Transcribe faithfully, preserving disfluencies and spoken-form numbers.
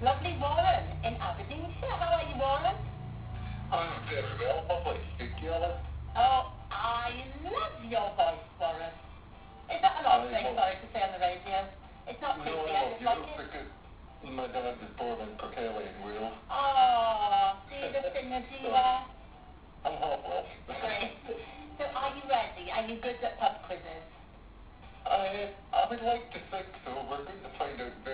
lovely Warren in Aberdeenshire. How are you, Warren? I'm very well, lovely. Speak to you, Alan. Oh, I love your voice, Warren. Is that a lot I thing, love- sorry to say on the radio? It's not No, creepy, I I love just you like it. because my dad was born in Purkelly in Wales. Oh, see the singer diva. I'm hopeless. Great. So are you ready? Are you good at pub quizzes? I, I would like to think so. We're going to find out